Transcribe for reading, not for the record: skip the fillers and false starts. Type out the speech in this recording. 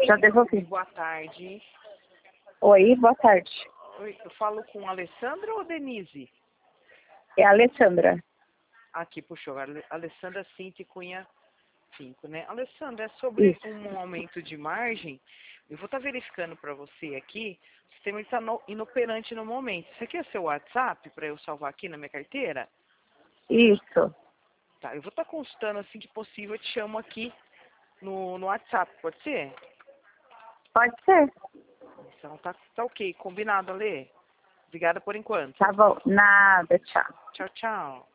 Já devolvi. Boa tarde. Oi, boa tarde. Oi, eu falo com a Alessandra ou Denise? É a Alessandra. Aqui, puxou. Alessandra Cinti Cunha 5, né? Alessandra, é sobre Isso. um aumento de margem. Eu vou estar verificando para você aqui. O sistema está inoperante no momento. Você quer seu WhatsApp para eu salvar aqui na minha carteira? Isso. Tá, eu vou estar consultando assim que possível. Eu te chamo aqui no WhatsApp, pode ser? Pode ser. Então tá ok. Combinado, Ale. Obrigada por enquanto. Tá bom. Nada, tchau. Tchau, tchau.